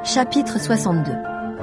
Chapitre 62.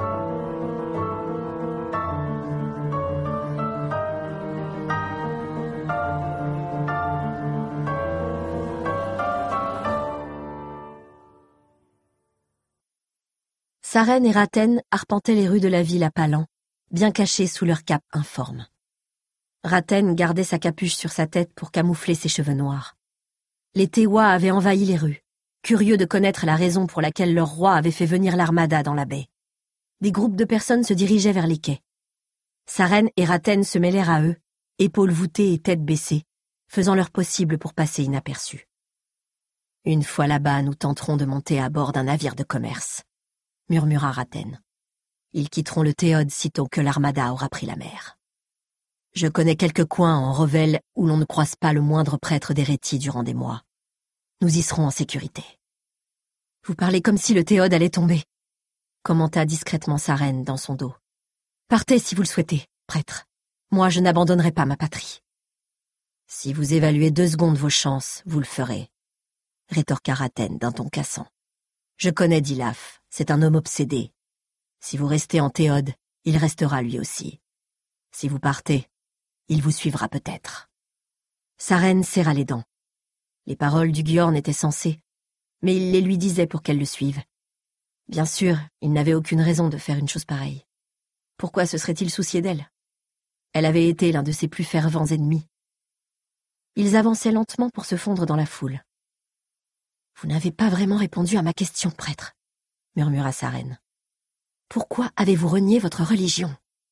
Sarène et Rathen arpentaient les rues de la ville à pas lents, bien cachés sous leur cape informe. Rathen gardait sa capuche sur sa tête pour camoufler ses cheveux noirs. Les Tewa avaient envahi les rues, curieux de connaître la raison pour laquelle leur roi avait fait venir l'armada dans la baie. Des groupes de personnes se dirigeaient vers les quais. Sarène et Rathen se mêlèrent à eux, épaules voûtées et têtes baissées, faisant leur possible pour passer inaperçus. « Une fois là-bas, nous tenterons de monter à bord d'un navire de commerce », murmura Rathen. « Ils quitteront le Théod sitôt que l'armada aura pris la mer. Je connais quelques coins en Revel où l'on ne croise pas le moindre prêtre d'Hérétie durant des mois. Nous y serons en sécurité. » « Vous parlez comme si le Théod allait tomber, » commenta discrètement Sarène dans son dos. « Partez si vous le souhaitez, prêtre. Moi, je n'abandonnerai pas ma patrie. »« Si vous évaluez 2 secondes vos chances, vous le ferez, » rétorqua Rathen d'un ton cassant. « Je connais Dilaf, c'est un homme obsédé. Si vous restez en Théod, il restera lui aussi. Si vous partez, il vous suivra peut-être. » Sarène serra les dents. Les paroles du Gjorn étaient sensées, mais il les lui disait pour qu'elle le suive. Bien sûr, il n'avait aucune raison de faire une chose pareille. Pourquoi se serait-il soucié d'elle? Elle avait été l'un de ses plus fervents ennemis. Ils avançaient lentement pour se fondre dans la foule. « Vous n'avez pas vraiment répondu à ma question, prêtre, » murmura Sarène. « Pourquoi avez-vous renié votre religion ?»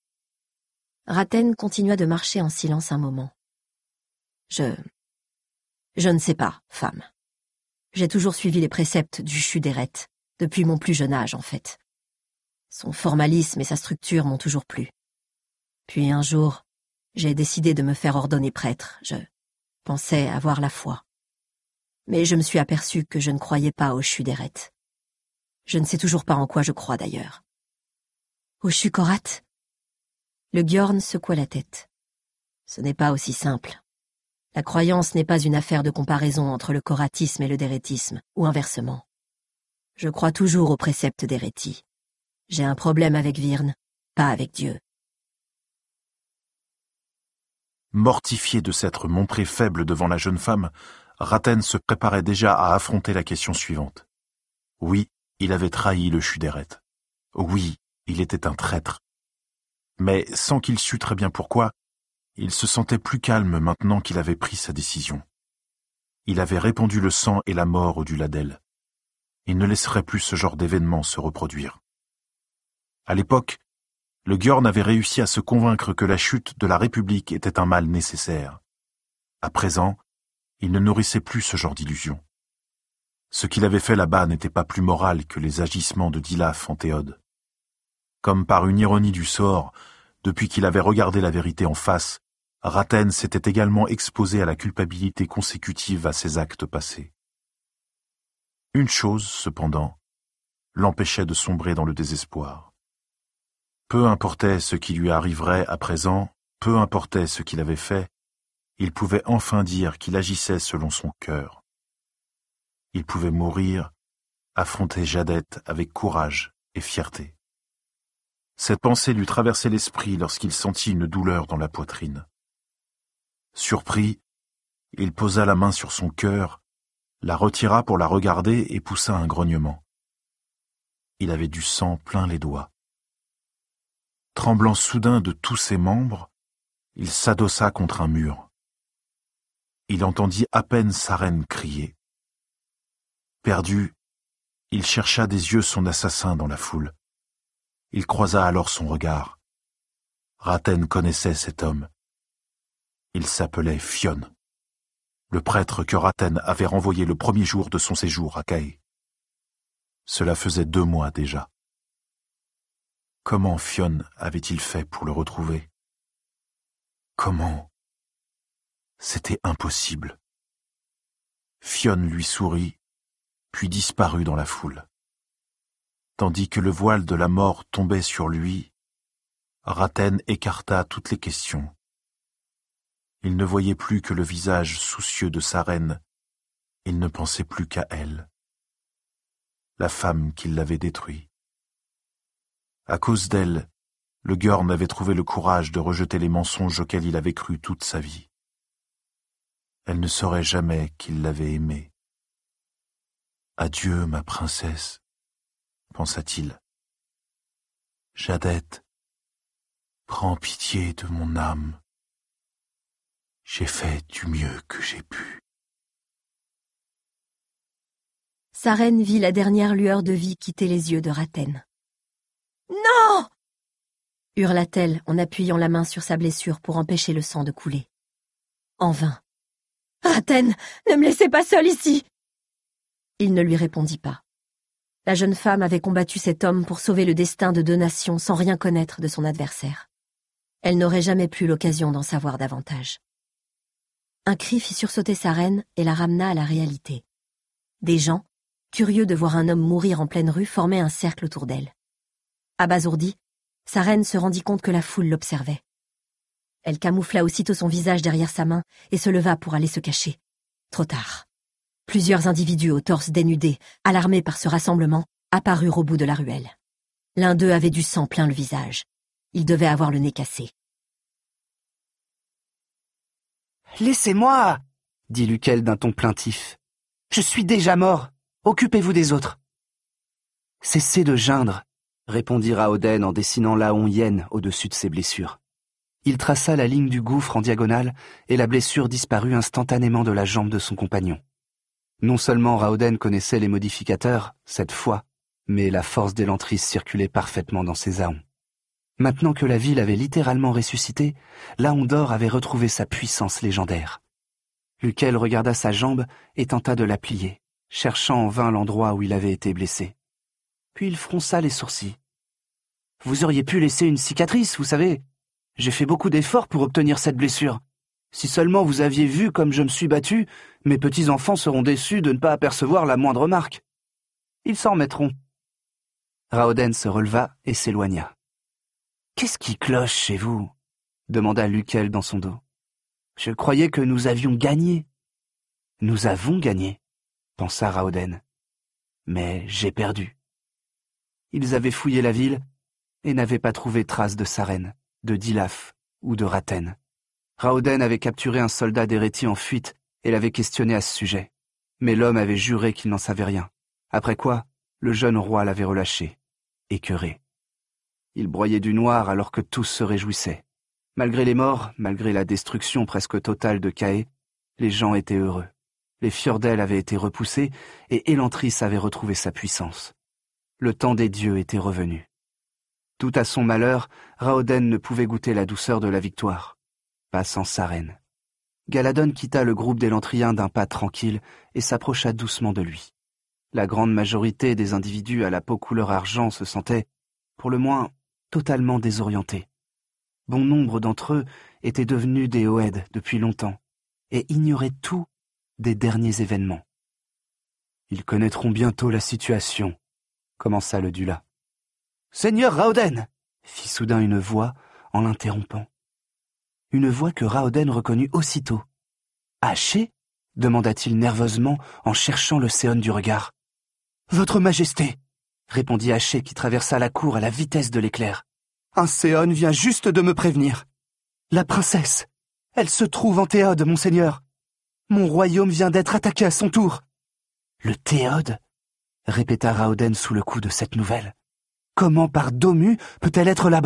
Rathen continua de marcher en silence un moment. « Je ne sais pas, femme. J'ai toujours suivi les préceptes du Shuderet, depuis mon plus jeune âge, en fait. Son formalisme et sa structure m'ont toujours plu. Puis un jour, j'ai décidé de me faire ordonner prêtre. Je pensais avoir la foi. Mais je me suis aperçu que je ne croyais pas au Shuderet. Je ne sais toujours pas en quoi je crois, d'ailleurs. Au Shukorat? Le Gjorn secoua la tête. Ce n'est pas aussi simple. La croyance n'est pas une affaire de comparaison entre le coratisme et le dérétisme, ou inversement. Je crois toujours aux préceptes d'Hérétie. J'ai un problème avec Virne, pas avec Dieu. Mortifié de s'être montré faible devant la jeune femme, Rathen se préparait déjà à affronter la question suivante. Oui, il avait trahi le Shuderet. Oui, il était un traître. Mais sans qu'il sût très bien pourquoi, il se sentait plus calme maintenant qu'il avait pris sa décision. Il avait répandu le sang et la mort au-delà d'elle. Il ne laisserait plus ce genre d'événement se reproduire. À l'époque, le Gjorn avait réussi à se convaincre que la chute de la République était un mal nécessaire. À présent, il ne nourrissait plus ce genre d'illusions. Ce qu'il avait fait là-bas n'était pas plus moral que les agissements de Dilaf en Théod. Comme par une ironie du sort, depuis qu'il avait regardé la vérité en face, Rathen s'était également exposé à la culpabilité consécutive à ses actes passés. Une chose, cependant, l'empêchait de sombrer dans le désespoir. Peu importait ce qui lui arriverait à présent, peu importait ce qu'il avait fait, il pouvait enfin dire qu'il agissait selon son cœur. Il pouvait mourir, affronter Jadet avec courage et fierté. Cette pensée lui traversait l'esprit lorsqu'il sentit une douleur dans la poitrine. Surpris, il posa la main sur son cœur, la retira pour la regarder et poussa un grognement. Il avait du sang plein les doigts. Tremblant soudain de tous ses membres, il s'adossa contre un mur. Il entendit à peine Sarène crier. Perdu, il chercha des yeux son assassin dans la foule. Il croisa alors son regard. Rathen connaissait cet homme. Il s'appelait Fionn, le prêtre que Rathen avait renvoyé le premier jour de son séjour à Caë. Cela faisait 2 mois déjà. Comment Fionn avait-il fait pour le retrouver? Comment? C'était impossible. Fionn lui sourit, puis disparut dans la foule. Tandis que le voile de la mort tombait sur lui, Rathen écarta toutes les questions. Il ne voyait plus que le visage soucieux de Sarène, il ne pensait plus qu'à elle. La femme qui l'avait détruit. À cause d'elle, le Görn avait trouvé le courage de rejeter les mensonges auxquels il avait cru toute sa vie. Elle ne saurait jamais qu'il l'avait aimée. Adieu, ma princesse, pensa-t-il. Jadette, prends pitié de mon âme. J'ai fait du mieux que j'ai pu. Sarène vit la dernière lueur de vie quitter les yeux de Raten. « Non !» hurla-t-elle en appuyant la main sur sa blessure pour empêcher le sang de couler. En vain. « Raten, ne me laissez pas seule ici !» Il ne lui répondit pas. La jeune femme avait combattu cet homme pour sauver le destin de 2 nations sans rien connaître de son adversaire. Elle n'aurait jamais plus l'occasion d'en savoir davantage. Un cri fit sursauter Sarène et la ramena à la réalité. Des gens, curieux de voir un homme mourir en pleine rue, formaient un cercle autour d'elle. Abasourdie, Sarène se rendit compte que la foule l'observait. Elle camoufla aussitôt son visage derrière sa main et se leva pour aller se cacher. Trop tard. Plusieurs individus aux torses dénudés, alarmés par ce rassemblement, apparurent au bout de la ruelle. L'un d'eux avait du sang plein le visage. Il devait avoir le nez cassé. « Laissez-moi » dit Lukel d'un ton plaintif. « Je suis déjà mort. Occupez-vous des autres. »« Cessez de geindre » répondit Raoden en dessinant l'Aon Yen au-dessus de ses blessures. Il traça la ligne du gouffre en diagonale et la blessure disparut instantanément de la jambe de son compagnon. Non seulement Raoden connaissait les modificateurs, cette fois, mais la force d'Elantris circulait parfaitement dans ses Aons. Maintenant que la ville avait littéralement ressuscité, l'Aon d'or avait retrouvé sa puissance légendaire. Lukel regarda sa jambe et tenta de la plier, cherchant en vain l'endroit où il avait été blessé. Puis il fronça les sourcils. « Vous auriez pu laisser une cicatrice, vous savez. J'ai fait beaucoup d'efforts pour obtenir cette blessure. Si seulement vous aviez vu comme je me suis battu, mes petits-enfants seront déçus de ne pas apercevoir la moindre marque. Ils s'en remettront. » Raoden se releva et s'éloigna. « Qu'est-ce qui cloche chez vous ?» demanda Lukel dans son dos. « Je croyais que nous avions gagné. »« Nous avons gagné, » pensa Raoden. « Mais j'ai perdu. » Ils avaient fouillé la ville et n'avaient pas trouvé trace de Sarène, de Dilaf ou de Raten. Raoden avait capturé un soldat d'Erethi en fuite et l'avait questionné à ce sujet. Mais l'homme avait juré qu'il n'en savait rien. Après quoi, le jeune roi l'avait relâché, écœuré. Il broyait du noir alors que tous se réjouissaient. Malgré les morts, malgré la destruction presque totale de Caë, les gens étaient heureux. Les Fjordell avaient été repoussés et Elantris avait retrouvé sa puissance. Le temps des dieux était revenu. Tout à son malheur, Raoden ne pouvait goûter la douceur de la victoire. Pas sans Sarène. Galadon quitta le groupe d'Élantriens d'un pas tranquille et s'approcha doucement de lui. La grande majorité des individus à la peau couleur argent se sentaient, pour le moins, totalement désorientés. Bon nombre d'entre eux étaient devenus des Oed depuis longtemps et ignoraient tout des derniers événements. « Ils connaîtront bientôt la situation », commença le Dula. « Seigneur Raoden » fit soudain une voix en l'interrompant. Une voix que Raoden reconnut aussitôt. « Haché » demanda-t-il nerveusement en cherchant le Séon du regard. « Votre Majesté » répondit Haché qui traversa la cour à la vitesse de l'éclair. « Un Séon vient juste de me prévenir. La princesse, elle se trouve en Théode, monseigneur. Mon royaume vient d'être attaqué à son tour. »« Le Théode » répéta Raoden sous le coup de cette nouvelle. « Comment par Domu peut-elle être là-bas ?»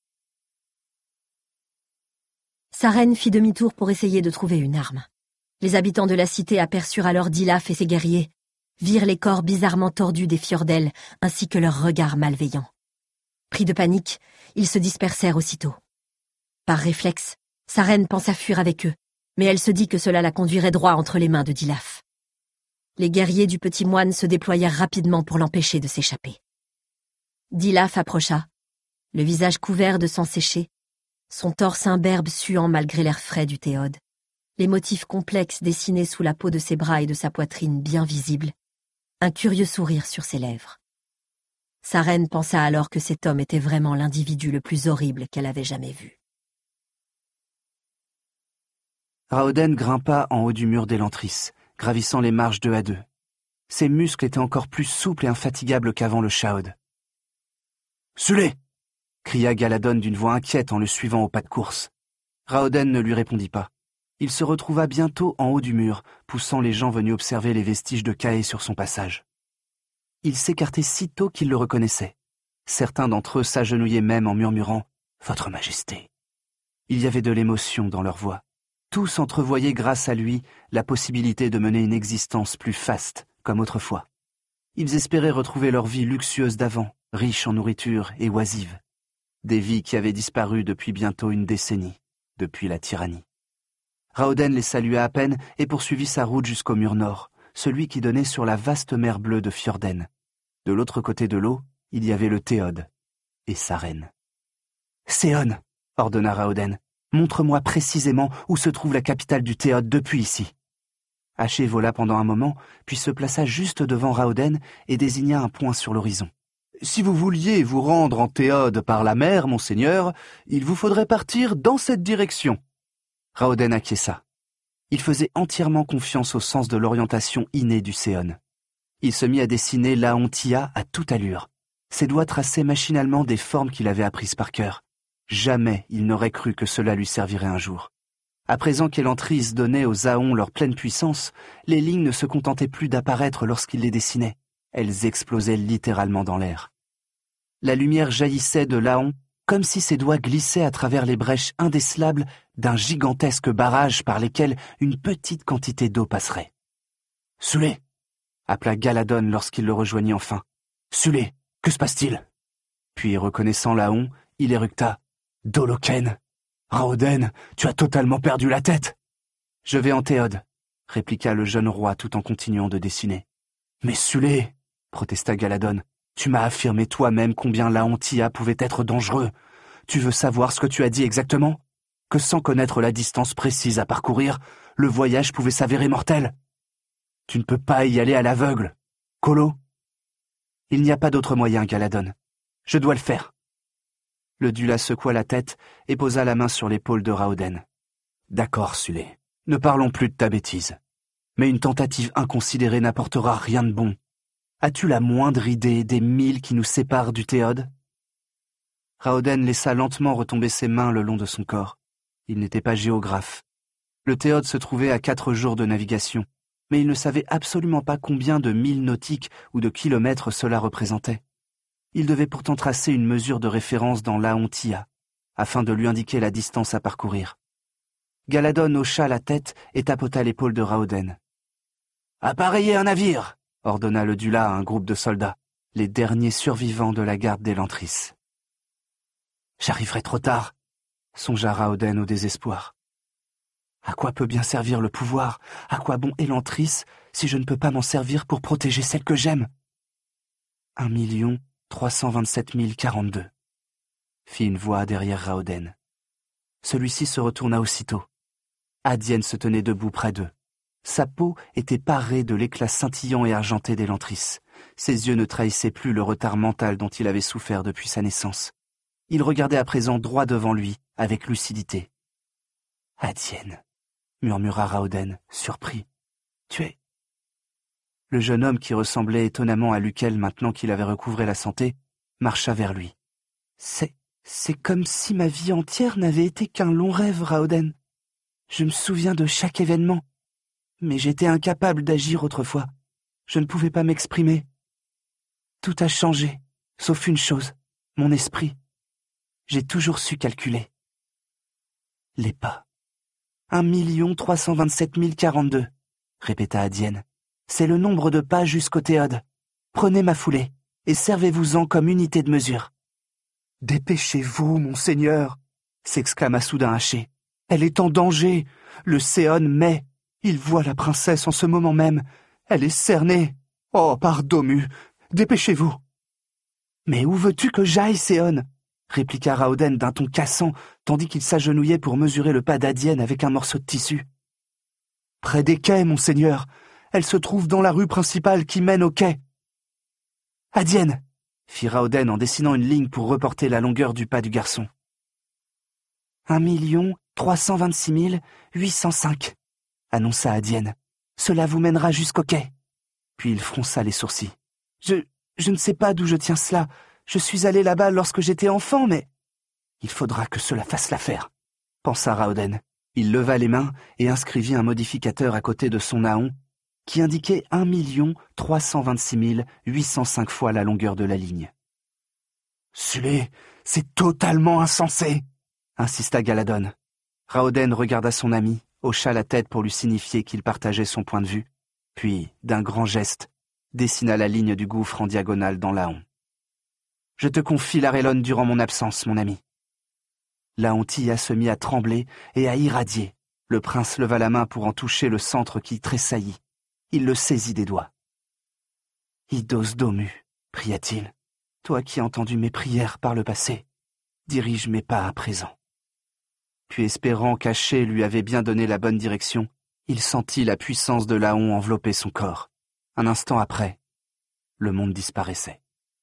Sarène fit demi-tour pour essayer de trouver une arme. Les habitants de la cité aperçurent alors Dilaf et ses guerriers, virent les corps bizarrement tordus des Fjordell ainsi que leurs regards malveillants. Pris de panique, ils se dispersèrent aussitôt. Par réflexe, Sarène pensa fuir avec eux, mais elle se dit que cela la conduirait droit entre les mains de Dilaf. Les guerriers du petit moine se déployèrent rapidement pour l'empêcher de s'échapper. Dilaf approcha, le visage couvert de sang séché, son torse imberbe suant malgré l'air frais du Théode, les motifs complexes dessinés sous la peau de ses bras et de sa poitrine bien visibles, un curieux sourire sur ses lèvres. Sarène pensa alors que cet homme était vraiment l'individu le plus horrible qu'elle avait jamais vu. Raoden grimpa en haut du mur d'Elantris, gravissant les marches 2 à 2. Ses muscles étaient encore plus souples et infatigables qu'avant le Shaod. Sulé !» cria Galadon d'une voix inquiète en le suivant au pas de course. Raoden ne lui répondit pas. Il se retrouva bientôt en haut du mur, poussant les gens venus observer les vestiges de Caë sur son passage. Il s'écartait si tôt qu'ils le reconnaissaient. Certains d'entre eux s'agenouillaient même en murmurant « Votre Majesté ». Il y avait de l'émotion dans leur voix. Tous entrevoyaient grâce à lui la possibilité de mener une existence plus faste, comme autrefois. Ils espéraient retrouver leur vie luxueuse d'avant, riche en nourriture et oisive. Des vies qui avaient disparu depuis bientôt une décennie, depuis la tyrannie. Raoden les salua à peine et poursuivit sa route jusqu'au mur nord, celui qui donnait sur la vaste mer bleue de Fjorden. De l'autre côté de l'eau, il y avait le Théod et sa reine. « Séon !» ordonna Raoden. « Montre-moi précisément où se trouve la capitale du Théod depuis ici. » Haché vola pendant un moment, puis se plaça juste devant Raoden et désigna un point sur l'horizon. « Si vous vouliez vous rendre en Théod par la mer, monseigneur, il vous faudrait partir dans cette direction. » Raoden acquiesça. Il faisait entièrement confiance au sens de l'orientation innée du Séon. Il se mit à dessiner Laontia à toute allure. Ses doigts traçaient machinalement des formes qu'il avait apprises par cœur. Jamais il n'aurait cru que cela lui servirait un jour. À présent qu'Elantris donnait aux Aons leur pleine puissance, les lignes ne se contentaient plus d'apparaître lorsqu'il les dessinait. Elles explosaient littéralement dans l'air. La lumière jaillissait de Laon comme si ses doigts glissaient à travers les brèches indécelables d'un gigantesque barrage par lesquels une petite quantité d'eau passerait. « Sulé !» appela Galadon lorsqu'il le rejoignit enfin. « Sulé, que se passe-t-il » Puis, reconnaissant Laon, il éructa. « Doloken ! Raoden, tu as totalement perdu la tête !»« Je vais en Théod » répliqua le jeune roi tout en continuant de dessiner. « Mais Sulé !» protesta Galadon. « Tu m'as affirmé toi-même combien Laontia pouvait être dangereux. Tu veux savoir ce que tu as dit exactement ? Que sans connaître la distance précise à parcourir, le voyage pouvait s'avérer mortel. Tu ne peux pas y aller à l'aveugle. Colo ? Il n'y a pas d'autre moyen, Galadon. Je dois le faire. » Le Dula secoua la tête et posa la main sur l'épaule de Raoden. « D'accord, Sulé. Ne parlons plus de ta bêtise. Mais une tentative inconsidérée n'apportera rien de bon. As-tu la moindre idée des 1000 qui nous séparent du Théod » Raoden laissa lentement retomber ses mains le long de son corps. Il n'était pas géographe. Le Théod se trouvait à 4 jours de navigation, mais il ne savait absolument pas combien de milles nautiques ou de kilomètres cela représentait. Il devait pourtant tracer une mesure de référence dans Laontia, afin de lui indiquer la distance à parcourir. Galadon hocha la tête et tapota l'épaule de Raoden. « Appareillez un navire !» ordonna le Dula à un groupe de soldats, les derniers survivants de la garde d'Elantris. « J'arriverai trop tard !» songea Raoden au désespoir. « À quoi peut bien servir le pouvoir ? À quoi bon Elantris si je ne peux pas m'en servir pour protéger celle que j'aime ?» 1 327 042, fit une voix derrière Raoden. Celui-ci se retourna aussitôt. Adienne se tenait debout près d'eux. Sa peau était parée de l'éclat scintillant et argenté d'Elantris. Ses yeux ne trahissaient plus le retard mental dont il avait souffert depuis sa naissance. Il regardait à présent droit devant lui, avec lucidité. « Adienne » murmura Raoden, surpris. « Tu es... » Le jeune homme, qui ressemblait étonnamment à Lukel maintenant qu'il avait recouvré la santé, marcha vers lui. « C'est comme si ma vie entière n'avait été qu'un long rêve, Raoden. Je me souviens de chaque événement, mais j'étais incapable d'agir autrefois. Je ne pouvais pas m'exprimer. Tout a changé, sauf une chose, mon esprit. J'ai toujours su calculer. » Les pas. 1 327 042, répéta Adienne. C'est le nombre de pas jusqu'au Théod. Prenez ma foulée et servez-vous-en comme unité de mesure. « Dépêchez-vous, monseigneur !» s'exclama soudain Haché. « Elle est en danger. Le Séon met. Il voit la princesse en ce moment même. Elle est cernée. Oh, pardon, dépêchez-vous !»« Mais où veux-tu que j'aille, Séon ?» répliqua Raoden d'un ton cassant, tandis qu'il s'agenouillait pour mesurer le pas d'Adienne avec un morceau de tissu. « Près des quais, monseigneur. Elle se trouve dans la rue principale qui mène au quai. »« Adienne !» fit Raoden en dessinant une ligne pour reporter la longueur du pas du garçon. 1 326 805, annonça Adienne. « Cela vous mènera jusqu'au quai. » Puis il fronça les sourcils. Je ne sais pas d'où je tiens cela. Je suis allé là-bas lorsque j'étais enfant, mais... Il faudra que cela fasse l'affaire, pensa Raoden. Il leva les mains et inscrivit un modificateur à côté de son Naon qui indiquait 1 326 805 fois la longueur de la ligne. « C'est totalement insensé !» insista Galadon. Raoden regarda son ami, hocha la tête pour lui signifier qu'il partageait son point de vue, puis, d'un grand geste, dessina la ligne du gouffre en diagonale dans l'Aon. « Je te confie l'Arelon durant mon absence, mon ami. » L'Aon Tia se mit à trembler et à irradier. Le prince leva la main pour en toucher le centre qui tressaillit. Il le saisit des doigts. « Idos Domu, pria-t-il, toi qui as entendu mes prières par le passé, dirige mes pas à présent. » Puis espérant qu'Aché lui avait bien donné la bonne direction, il sentit la puissance de l'Aon envelopper son corps. Un instant après, le monde disparaissait.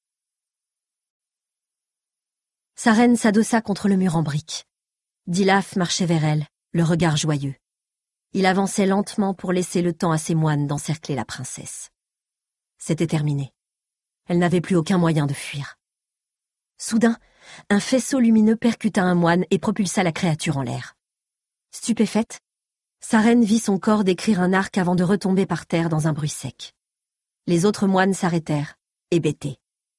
Sarène s'adossa contre le mur en briques. Dilaf marchait vers elle, le regard joyeux. Il avançait lentement pour laisser le temps à ses moines d'encercler la princesse. C'était terminé. Elle n'avait plus aucun moyen de fuir. Soudain, un faisceau lumineux percuta un moine et propulsa la créature en l'air. Stupéfaite, Sarène vit son corps décrire un arc avant de retomber par terre dans un bruit sec. Les autres moines s'arrêtèrent, hébétés.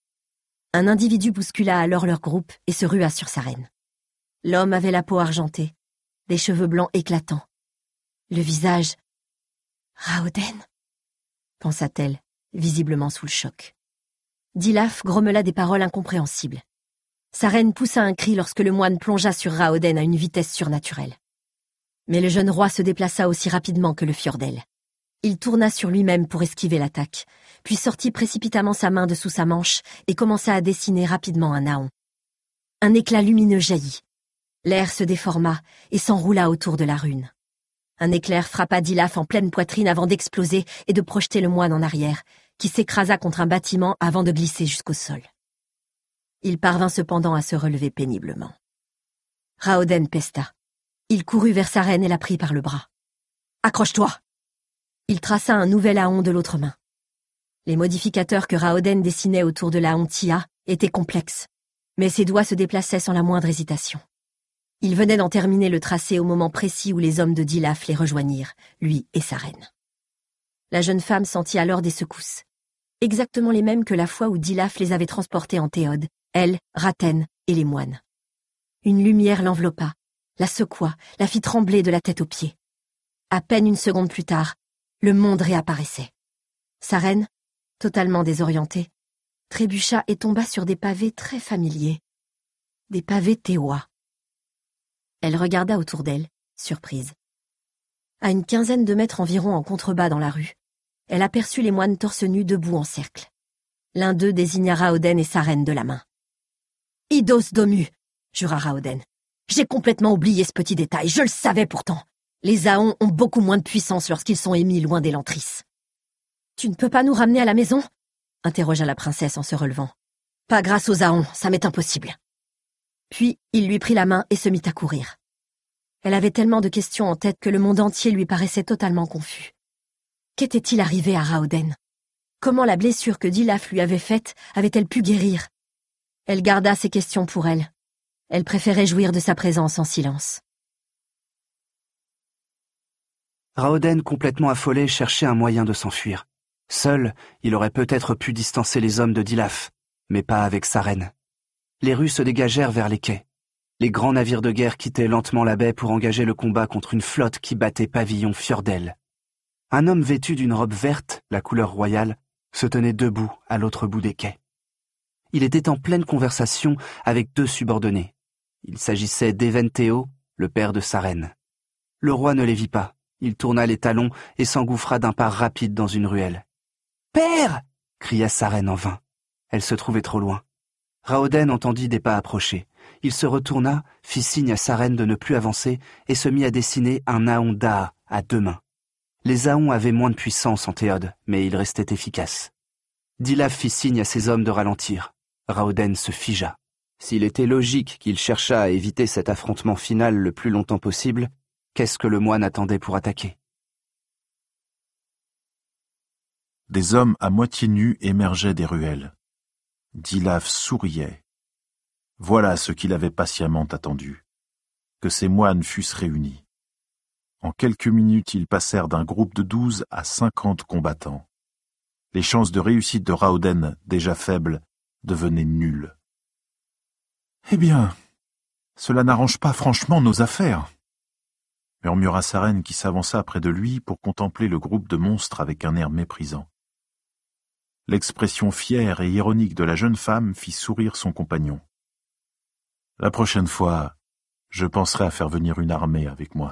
Un individu bouscula alors leur groupe et se rua sur Sarène. L'homme avait la peau argentée, des cheveux blancs éclatants. Le visage... « Raoden » pensa-t-elle, visiblement sous le choc. Dilaf grommela des paroles incompréhensibles. Sarène poussa un cri lorsque le moine plongea sur Raoden à une vitesse surnaturelle. Mais le jeune roi se déplaça aussi rapidement que le Fjordell. Il tourna sur lui-même pour esquiver l'attaque, puis sortit précipitamment sa main de sous sa manche et commença à dessiner rapidement un Naon. Un éclat lumineux jaillit. L'air se déforma et s'enroula autour de la rune. Un éclair frappa Dilaf en pleine poitrine avant d'exploser et de projeter le moine en arrière, qui s'écrasa contre un bâtiment avant de glisser jusqu'au sol. Il parvint cependant à se relever péniblement. Raoden pesta. Il courut vers Sarène et la prit par le bras. « Accroche-toi !» Il traça un nouvel Aon de l'autre main. Les modificateurs que Raoden dessinait autour de l'Aon Tia étaient complexes, mais ses doigts se déplaçaient sans la moindre hésitation. Il venait d'en terminer le tracé au moment précis où les hommes de Dilaf les rejoignirent, lui et Sarène. La jeune femme sentit alors des secousses, exactement les mêmes que la fois où Dilaf les avait transportés en Théode, elle, Raten et les moines. Une lumière l'enveloppa, la secoua, la fit trembler de la tête aux pieds. À peine une seconde plus tard, le monde réapparaissait. Sarène, totalement désorientée, trébucha et tomba sur des pavés très familiers. Des pavés Tewa. Elle regarda autour d'elle, surprise. À une quinzaine de mètres environ en contrebas dans la rue, elle aperçut les moines torse nus debout en cercle. L'un d'eux désigna Raoden et Sarène de la main. « Idos Domu !» jura Raoden. « J'ai complètement oublié ce petit détail, je le savais pourtant. Les Aons ont beaucoup moins de puissance lorsqu'ils sont émis loin d'Elantris. »« Tu ne peux pas nous ramener à la maison ?» interrogea la princesse en se relevant. « Pas grâce aux Aons, ça m'est impossible. » Puis il lui prit la main et se mit à courir. Elle avait tellement de questions en tête que le monde entier lui paraissait totalement confus. Qu'était-il arrivé à Raoden? Comment la blessure que Dilaf lui avait faite avait-elle pu guérir? Elle garda ces questions pour elle. Elle préférait jouir de sa présence en silence. Raoden, complètement affolé, cherchait un moyen de s'enfuir. Seul, il aurait peut-être pu distancer les hommes de Dilaf, mais pas avec Sarène. Les rues se dégagèrent vers les quais. Les grands navires de guerre quittaient lentement la baie pour engager le combat contre une flotte qui battait pavillon Fjordell. Un homme vêtu d'une robe verte, la couleur royale, se tenait debout à l'autre bout des quais. Il était en pleine conversation avec deux subordonnés. Il s'agissait d'Eventheo, le père de Sarène. Le roi ne les vit pas. Il tourna les talons et s'engouffra d'un pas rapide dans une ruelle. « Père !» cria Sarène en vain. Elle se trouvait trop loin. Raoden entendit des pas approcher. Il se retourna, fit signe à Sarène de ne plus avancer et se mit à dessiner un Aon Daa à deux mains. Les Aons avaient moins de puissance en Théode, mais ils restaient efficaces. Dilaf fit signe à ses hommes de ralentir. Raoden se figea. S'il était logique qu'il cherchât à éviter cet affrontement final le plus longtemps possible, qu'est-ce que le moine attendait pour attaquer? Des hommes à moitié nus émergeaient des ruelles. Dilaf souriait. Voilà ce qu'il avait patiemment attendu, que ces moines fussent réunis. En quelques minutes, ils passèrent d'un groupe de 12 à 50 combattants. Les chances de réussite de Raoden, déjà faibles, devenaient nulles. « Eh bien, cela n'arrange pas franchement nos affaires », murmura sa reine qui s'avança près de lui pour contempler le groupe de monstres avec un air méprisant. L'expression fière et ironique de la jeune femme fit sourire son compagnon. « La prochaine fois, je penserai à faire venir une armée avec moi. »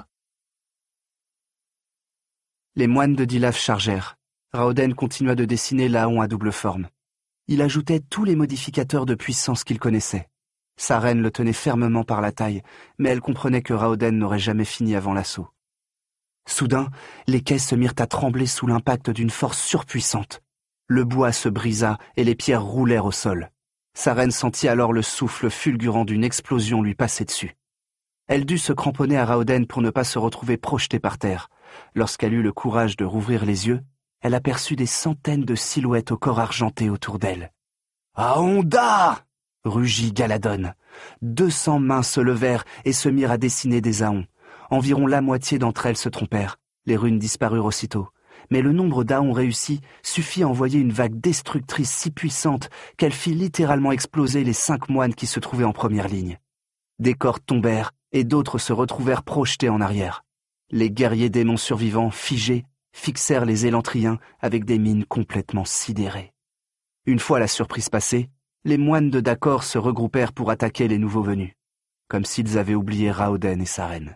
Les moines de Dilaf chargèrent. Raoden continua de dessiner l'Aon à double forme. Il ajoutait tous les modificateurs de puissance qu'il connaissait. Sa reine le tenait fermement par la taille, mais elle comprenait que Raoden n'aurait jamais fini avant l'assaut. Soudain, les quais se mirent à trembler sous l'impact d'une force surpuissante. Le bois se brisa et les pierres roulèrent au sol. Sa reine sentit alors le souffle fulgurant d'une explosion lui passer dessus. Elle dut se cramponner à Raoden pour ne pas se retrouver projetée par terre. Lorsqu'elle eut le courage de rouvrir les yeux, elle aperçut des centaines de silhouettes au corps argenté autour d'elle. « Aonda !» rugit Galadon. 200 mains se levèrent et se mirent à dessiner des Aons. Environ la moitié d'entre elles se trompèrent. Les runes disparurent aussitôt. Mais le nombre d'Aons réussis suffit à envoyer une vague destructrice si puissante qu'elle fit littéralement exploser les 5 moines qui se trouvaient en première ligne. Des corps tombèrent et d'autres se retrouvèrent projetés en arrière. Les guerriers démons survivants, figés, fixèrent les élantriens avec des mines complètement sidérées. Une fois la surprise passée, les moines de Dacor se regroupèrent pour attaquer les nouveaux venus, comme s'ils avaient oublié Raoden et sa reine.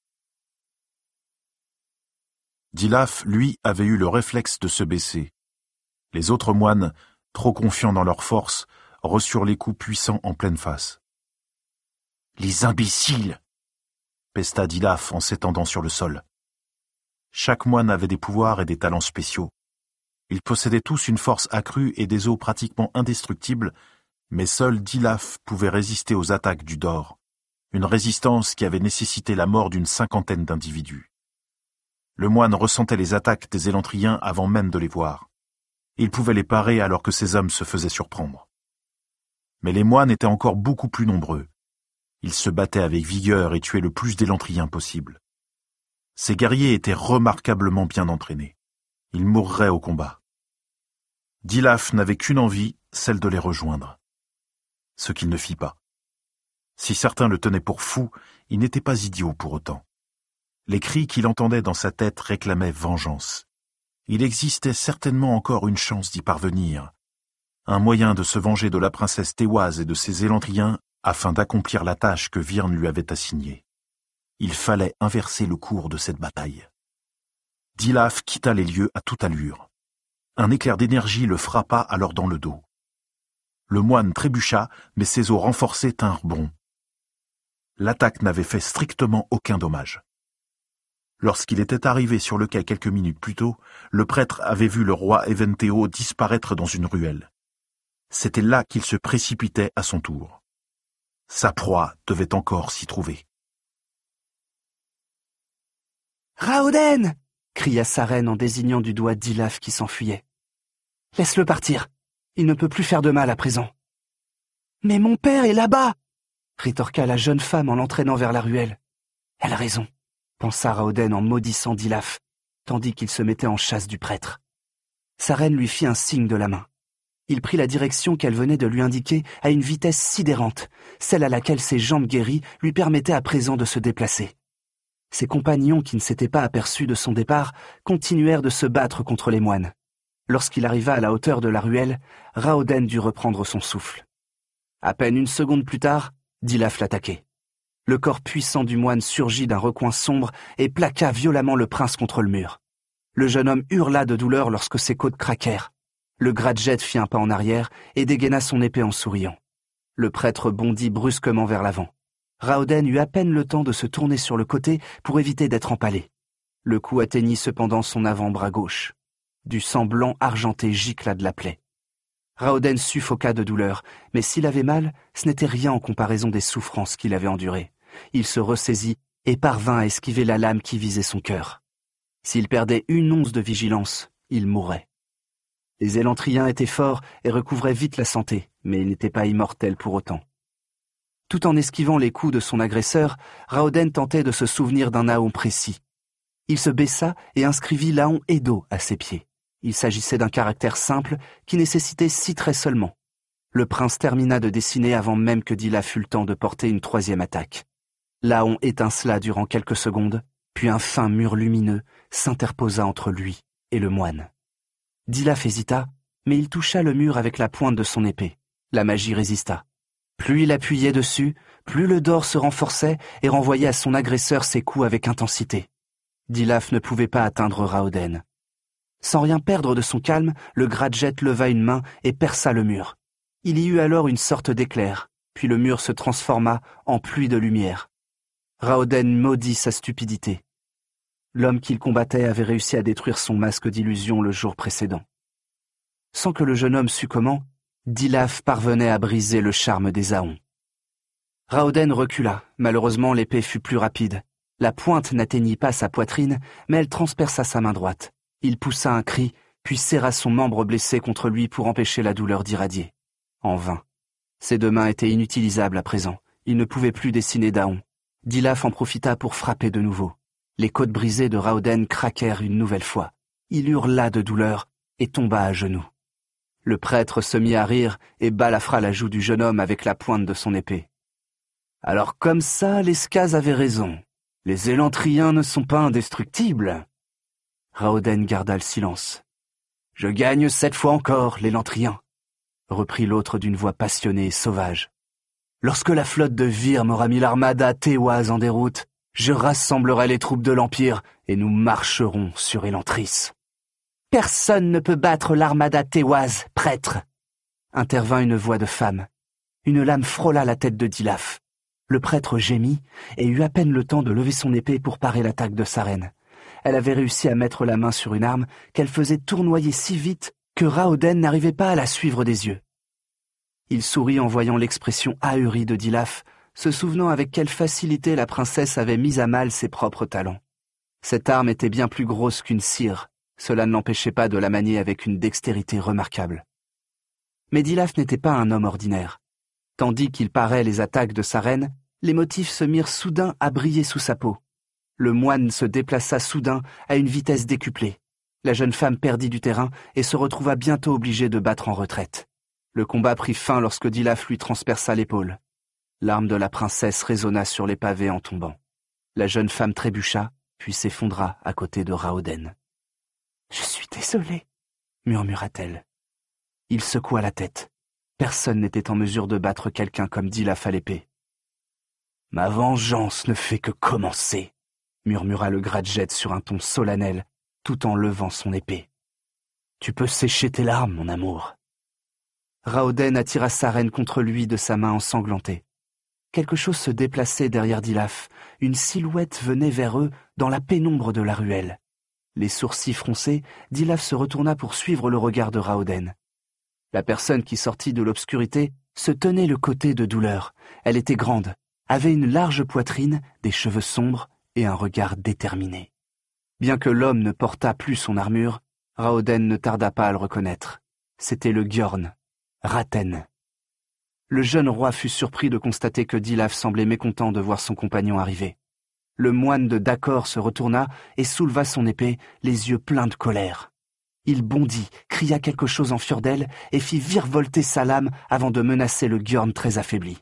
Dilaf, lui, avait eu le réflexe de se baisser. Les autres moines, trop confiants dans leur force, reçurent les coups puissants en pleine face. « Les imbéciles !» pesta Dilaf en s'étendant sur le sol. Chaque moine avait des pouvoirs et des talents spéciaux. Ils possédaient tous une force accrue et des os pratiquement indestructibles, mais seul Dilaf pouvait résister aux attaques du Dor, une résistance qui avait nécessité la mort d'une 50aine d'individus. Le moine ressentait les attaques des élantriens avant même de les voir. Il pouvait les parer alors que ces hommes se faisaient surprendre. Mais les moines étaient encore beaucoup plus nombreux. Ils se battaient avec vigueur et tuaient le plus d'élantriens possible. Ces guerriers étaient remarquablement bien entraînés. Ils mourraient au combat. Dilaf n'avait qu'une envie, celle de les rejoindre. Ce qu'il ne fit pas. Si certains le tenaient pour fou, il n'était pas idiot pour autant. Les cris qu'il entendait dans sa tête réclamaient vengeance. Il existait certainement encore une chance d'y parvenir. Un moyen de se venger de la princesse Téoise et de ses élantriens afin d'accomplir la tâche que Virn lui avait assignée. Il fallait inverser le cours de cette bataille. Dilaf quitta les lieux à toute allure. Un éclair d'énergie le frappa alors dans le dos. Le moine trébucha, mais ses os renforcés tinrent bon. L'attaque n'avait fait strictement aucun dommage. Lorsqu'il était arrivé sur le quai quelques minutes plus tôt, le prêtre avait vu le roi Eventeo disparaître dans une ruelle. C'était là qu'il se précipitait à son tour. Sa proie devait encore s'y trouver. « Raoden !» cria sa reine en désignant du doigt Dilaf qui s'enfuyait. « Laisse-le partir. Il ne peut plus faire de mal à présent. »« Mais mon père est là-bas !» rétorqua la jeune femme en l'entraînant vers la ruelle. « Elle a raison, » pensa Raoden en maudissant Dilaf, tandis qu'il se mettait en chasse du prêtre. Sa reine lui fit un signe de la main. Il prit la direction qu'elle venait de lui indiquer à une vitesse sidérante, celle à laquelle ses jambes guéries lui permettaient à présent de se déplacer. Ses compagnons, qui ne s'étaient pas aperçus de son départ, continuèrent de se battre contre les moines. Lorsqu'il arriva à la hauteur de la ruelle, Raoden dut reprendre son souffle. À peine une seconde plus tard, Dilaf l'attaquait. Le corps puissant du moine surgit d'un recoin sombre et plaqua violemment le prince contre le mur. Le jeune homme hurla de douleur lorsque ses côtes craquèrent. Le Gradjet fit un pas en arrière et dégaina son épée en souriant. Le prêtre bondit brusquement vers l'avant. Raoden eut à peine le temps de se tourner sur le côté pour éviter d'être empalé. Le coup atteignit cependant son avant-bras gauche. Du sang blanc argenté gicla de la plaie. Raoden suffoqua de douleur, mais s'il avait mal, ce n'était rien en comparaison des souffrances qu'il avait endurées. Il se ressaisit et parvint à esquiver la lame qui visait son cœur. S'il perdait une once de vigilance, il mourrait. Les élantriens étaient forts et recouvraient vite la santé, mais il n'était pas immortel pour autant. Tout en esquivant les coups de son agresseur, Raoden tentait de se souvenir d'un Aon précis. Il se baissa et inscrivit l'Aon Edo à ses pieds. Il s'agissait d'un caractère simple qui nécessitait 6 traits seulement. Le prince termina de dessiner avant même que Dilaf eut le temps de porter une 3e attaque. L'Aon étincela durant quelques secondes, puis un fin mur lumineux s'interposa entre lui et le moine. Dilaf hésita, mais il toucha le mur avec la pointe de son épée. La magie résista. Plus il appuyait dessus, plus le dor se renforçait et renvoyait à son agresseur ses coups avec intensité. Dilaf ne pouvait pas atteindre Raoden. Sans rien perdre de son calme, le Gradjet leva une main et perça le mur. Il y eut alors une sorte d'éclair, puis le mur se transforma en pluie de lumière. Raoden maudit sa stupidité. L'homme qu'il combattait avait réussi à détruire son masque d'illusion le jour précédent. Sans que le jeune homme sût comment, Dilaf parvenait à briser le charme des Aons. Raoden recula. Malheureusement, l'épée fut plus rapide. La pointe n'atteignit pas sa poitrine, mais elle transperça sa main droite. Il poussa un cri, puis serra son membre blessé contre lui pour empêcher la douleur d'irradier. En vain. Ses 2 mains étaient inutilisables à présent. Il ne pouvait plus dessiner d'Aon. Dilaf en profita pour frapper de nouveau. Les côtes brisées de Raoden craquèrent une nouvelle fois. Il hurla de douleur et tomba à genoux. Le prêtre se mit à rire et balafra la joue du jeune homme avec la pointe de son épée. « Alors comme ça, les Skaz avaient raison. Les Élantriens ne sont pas indestructibles. » Raoden garda le silence. « Je gagne 7 fois encore, l'Élantrien, » reprit l'autre d'une voix passionnée et sauvage. « Lorsque la flotte de Vir m'aura mis l'armada Téoise en déroute, je rassemblerai les troupes de l'Empire et nous marcherons sur Élantris. » « Personne ne peut battre l'armada Téoise, prêtre !» intervint une voix de femme. Une lame frôla la tête de Dilaf. Le prêtre gémit et eut à peine le temps de lever son épée pour parer l'attaque de sa reine. Elle avait réussi à mettre la main sur une arme qu'elle faisait tournoyer si vite que Raoden n'arrivait pas à la suivre des yeux. Il sourit en voyant l'expression ahurie de Dilaf, se souvenant avec quelle facilité la princesse avait mis à mal ses propres talents. Cette arme était bien plus grosse qu'une cire. Cela ne l'empêchait pas de la manier avec une dextérité remarquable. Mais Dilaf n'était pas un homme ordinaire. Tandis qu'il parait les attaques de sa reine, les motifs se mirent soudain à briller sous sa peau. Le moine se déplaça soudain à une vitesse décuplée. La jeune femme perdit du terrain et se retrouva bientôt obligée de battre en retraite. Le combat prit fin lorsque Dilaf lui transperça l'épaule. L'arme de la princesse résonna sur les pavés en tombant. La jeune femme trébucha, puis s'effondra à côté de Raoden. « Je suis désolée, » murmura-t-elle. Il secoua la tête. Personne n'était en mesure de battre quelqu'un comme Dilaf à l'épée. « Ma vengeance ne fait que commencer, » murmura le Gradjet sur un ton solennel, tout en levant son épée. « Tu peux sécher tes larmes, mon amour. » Raoden attira sa reine contre lui de sa main ensanglantée. Quelque chose se déplaçait derrière Dilaf. Une silhouette venait vers eux dans la pénombre de la ruelle. Les sourcils froncés, Dilaf se retourna pour suivre le regard de Raoden. La personne qui sortit de l'obscurité se tenait le côté de douleur. Elle était grande, avait une large poitrine, des cheveux sombres et un regard déterminé. Bien que l'homme ne portât plus son armure, Raoden ne tarda pas à le reconnaître. C'était le Gjorn, Raten. Le jeune roi fut surpris de constater que Dilaf semblait mécontent de voir son compagnon arriver. Le moine de Dakor se retourna et souleva son épée, les yeux pleins de colère. Il bondit, cria quelque chose en Fjordell et fit virevolter sa lame avant de menacer le Gjorn très affaibli.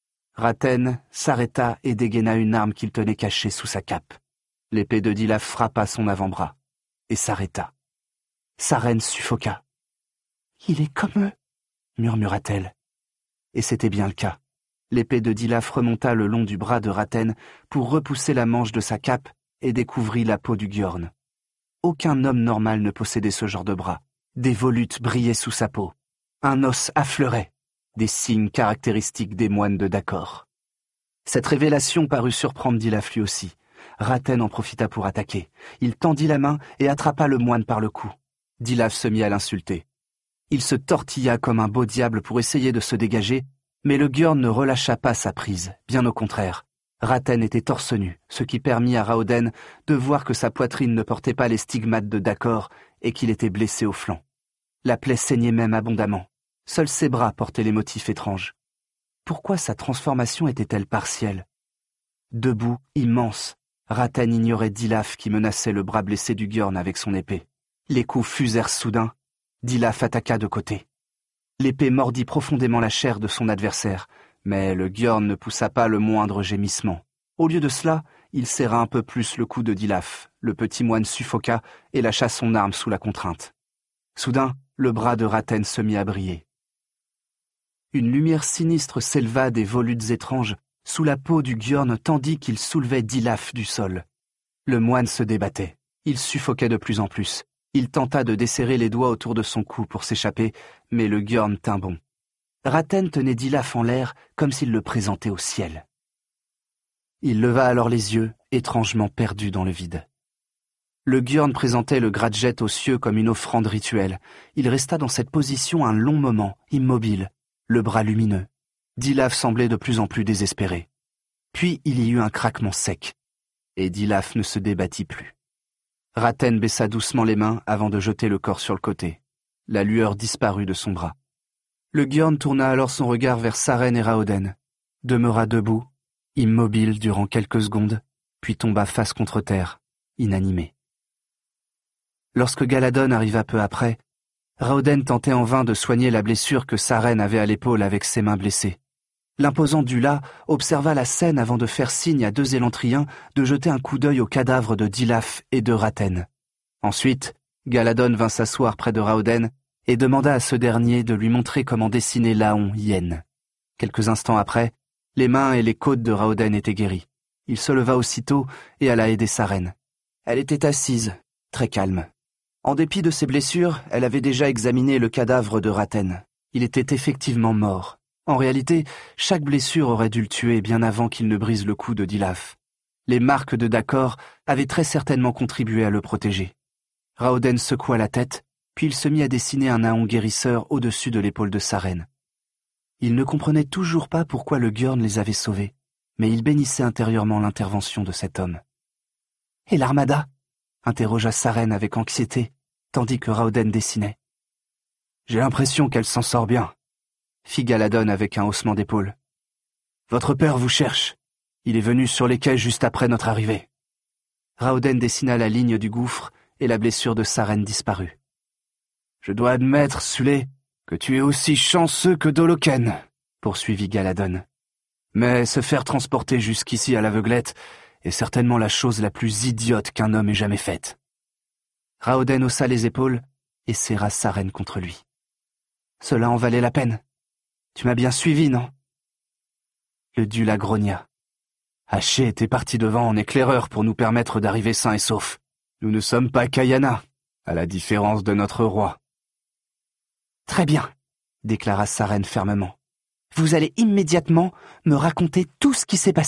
Raten s'arrêta et dégaina une arme qu'il tenait cachée sous sa cape. L'épée de Dilaf frappa son avant-bras et s'arrêta. Sa reine suffoqua. « Il est comme eux » murmura-t-elle. Et c'était bien le cas. L'épée de Dilaf remonta le long du bras de Raten pour repousser la manche de sa cape et découvrit la peau du Gjorn. Aucun homme normal ne possédait ce genre de bras. Des volutes brillaient sous sa peau. Un os affleurait, des signes caractéristiques des moines de Dakor. Cette révélation parut surprendre Dilaf lui aussi. Raten en profita pour attaquer. Il tendit la main et attrapa le moine par le cou. Dilaf se mit à l'insulter. Il se tortilla comme un beau diable pour essayer de se dégager, mais le Gjorn ne relâcha pas sa prise, bien au contraire. Raten était torse nu, ce qui permit à Raoden de voir que sa poitrine ne portait pas les stigmates de Dakor et qu'il était blessé au flanc. La plaie saignait même abondamment. Seuls ses bras portaient les motifs étranges. Pourquoi sa transformation était-elle partielle? Debout, immense, Ratten ignorait Dilaf qui menaçait le bras blessé du Gjörn avec son épée. Les coups fusèrent soudain. Dilaf attaqua de côté. L'épée mordit profondément la chair de son adversaire, mais le Gjörn ne poussa pas le moindre gémissement. Au lieu de cela, il serra un peu plus le cou de Dilaf. Le petit moine suffoqua et lâcha son arme sous la contrainte. Soudain, le bras de Ratten se mit à briller. Une lumière sinistre s'éleva des volutes étranges sous la peau du Gjörn tandis qu'il soulevait Dilaf du sol. Le moine se débattait. Il suffoquait de plus en plus. Il tenta de desserrer les doigts autour de son cou pour s'échapper, mais le Gjörn tint bon. Ratten tenait Dilaf en l'air comme s'il le présentait au ciel. Il leva alors les yeux, étrangement perdus dans le vide. Le Gjörn présentait le Gradjet aux cieux comme une offrande rituelle. Il resta dans cette position un long moment, immobile, le bras lumineux. Dilaf semblait de plus en plus désespéré. Puis il y eut un craquement sec, et Dilaf ne se débattit plus. Ratten baissa doucement les mains avant de jeter le corps sur le côté. La lueur disparut de son bras. Le Gjörn tourna alors son regard vers Sarene et Raoden, demeura debout, immobile durant quelques secondes, puis tomba face contre terre, inanimé. Lorsque Galadon arriva peu après, Raoden tentait en vain de soigner la blessure que Sarene avait à l'épaule avec ses mains blessées. L'imposant Dula observa la scène avant de faire signe à deux élantriens de jeter un coup d'œil aux cadavres de Dilaf et de Ratten. Ensuite, Galadon vint s'asseoir près de Raoden et demanda à ce dernier de lui montrer comment dessiner Laon Yen. Quelques instants après, les mains et les côtes de Raoden étaient guéries. Il se leva aussitôt et alla aider Sarene. Elle était assise, très calme. En dépit de ses blessures, elle avait déjà examiné le cadavre de Ratten. Il était effectivement mort. En réalité, chaque blessure aurait dû le tuer bien avant qu'il ne brise le cou de Dilaf. Les marques de Dakor avaient très certainement contribué à le protéger. Raoden secoua la tête, puis il se mit à dessiner un Naon guérisseur au-dessus de l'épaule de Sarene. Il ne comprenait toujours pas pourquoi le Gjörn les avait sauvés, mais il bénissait intérieurement l'intervention de cet homme. « Et l'armada » interrogea Sarene avec anxiété, tandis que Raoden dessinait. « J'ai l'impression qu'elle s'en sort bien. » fit Galadon avec un haussement d'épaule. « Votre père vous cherche. Il est venu sur les quais juste après notre arrivée. » Raoden dessina la ligne du gouffre et la blessure de Sarene disparut. « Je dois admettre, Sulé, que tu es aussi chanceux que Doloken, » poursuivit Galadon. « Mais se faire transporter jusqu'ici à l'aveuglette est certainement la chose la plus idiote qu'un homme ait jamais faite. » Raoden haussa les épaules et serra Sarene contre lui. « Cela en valait la peine. Tu m'as bien suivi, non ?» Le Dula grogna. « Haché était parti devant en éclaireur pour nous permettre d'arriver sains et saufs. Nous ne sommes pas Kayana, à la différence de notre roi. »« Très bien, » déclara Sarene fermement. « Vous allez immédiatement me raconter tout ce qui s'est passé. »